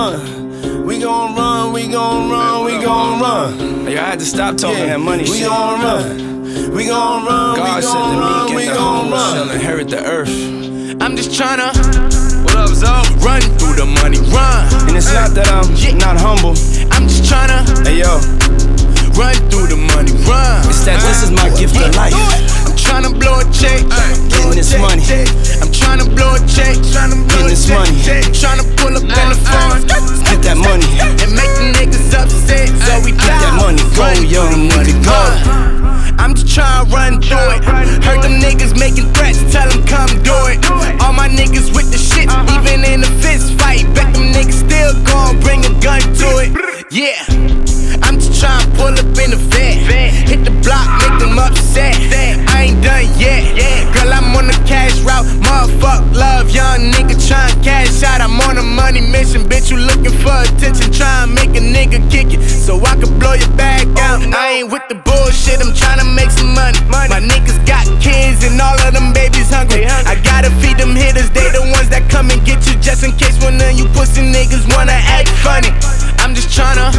run. We gon' run, we gon' run, we gon' run. Yo, I had to stop talking that money shit. We gon' run. We gon' run, God said the meek and the humble shall inherit the earth. I'm just tryna, what up, Zo? Run through the money, run. And it's not that I'm not humble. I'm just tryna, hey yo, run through the money, run. It's that this is my gift of life. I'm tryna blow a check, getting this money. I'm tryna blow a check, getting this money. Tryna pull up in the phone, get that money, and make the niggas upset. So we get that money, go, young nigga, go. I'm just tryna run through it. Heard them niggas making threats, tell them come do it. All my niggas with the shit, even in a fist fight. Bet them niggas still gon' bring a gun to it. Yeah, I'm just tryna pull up in the vet. Hit the block, make them upset. I ain't done yet. Girl, I'm on the cash route. Motherfuck love, young nigga tryna cash out. I'm on a money mission, bitch. You looking for attention, tryna make a nigga kick it so I can blow your bag out. I ain't with the bullshit, I'm tryna make some money. My niggas got kids and all of them babies hungry. I gotta feed them hitters, they the ones that come and get you, just in case one of you pussy niggas wanna act funny. I'm just tryna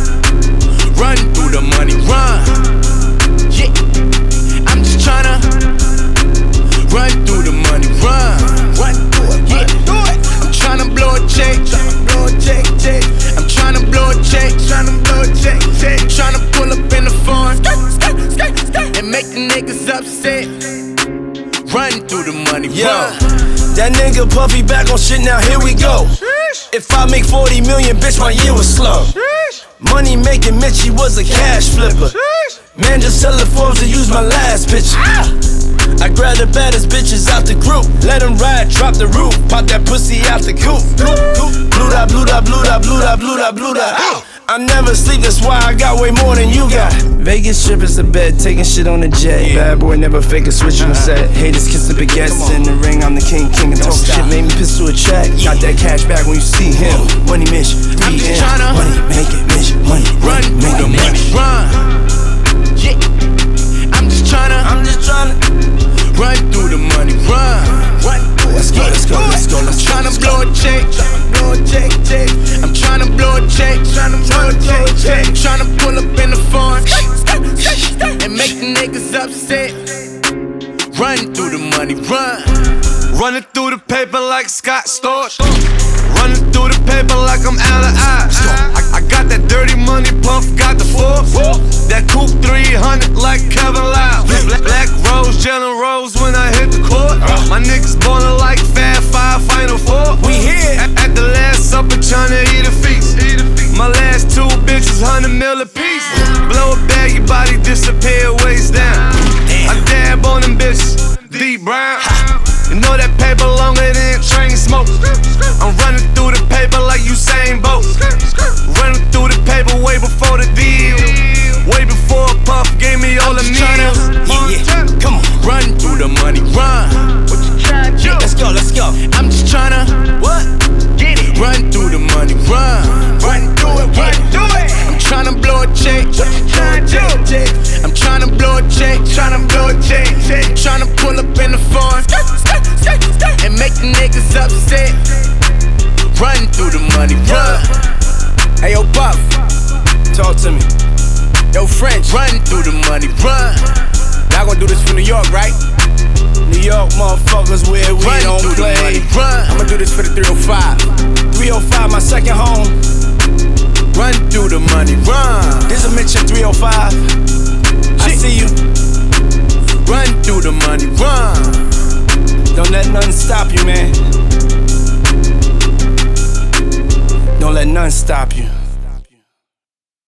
run through the money, run. Yeah, I'm just tryna run through the money, run. Yeah, I'm tryna blow a check, I'm tryna blow a check, tryna pull up in the phone and make the niggas upset. Run through the money, run. That nigga Puffy back on shit, now here we go. If I make 40 million, bitch, my year was slow. Money making Mitch, he was a cash flipper. Man, just tell the Forbes to use my last picture. I grab the baddest bitches out the group. Let them ride, drop the roof. Pop that pussy out the coop. Blue da, blue da, blue da, blue da, blue da, blue da. I never sleep, that's why I got way more than you got. Vegas strippers to bed, taking shit on the jet. Bad boy never fake a switch on the set. Haters kiss the baguettes in the ring, I'm the king and talk shit. Made me piss to a check. Got that cash back when you see him. Money Mitch, I'm just tryna money make it Mitch, money run through the money, run. Yeah, I'm just tryna run through the money, run. Let's go, let's go, let's go, let's go. Tryna blow a check, I'm tryna blow a check, tryna pull up in the phone and make the niggas upset. Run through the money, run. Running through the paper like Scott Storch. Running through the paper like I'm out of eyes. I got that dirty money, Puff got the force. That coupe 300 like Kevin Lyle. Black rose, yellow rose when I hit the court. My niggas ballin' like Fab Five, Final Four. We here at the last supper tryna eat a feast. My last two bitches, 100 mil a piece. Blow a bag, your body disappear, waist down. I dab on them bitches, deep brown. You know that paper longer than train smoke. I'm running through the paper like Usain Bolt. Running through the paper way before the deal. Way before Puff gave me all the meals. Yeah, come on. Run through the money, run. What you tryna do? Let's go, let's go. I'm just tryna get it. Run through the money, run. Run through it. I'm tryna blow a check. What you tryna do? I'm tryna blow a check, tryna pull up in the phone and make the niggas upset. Run through the money, run. Hey yo, Puff, talk to me. Yo, French, run through the money, run. Y'all gon' do this for New York, right? New York motherfuckers where we run don't through play. The money, run. I'ma do this for the 305. 305, my second home. Run through the money, run. This a Mitch at 305. I see you. Run through the money, run. Don't let nothing stop you, man. Don't let nothing stop you.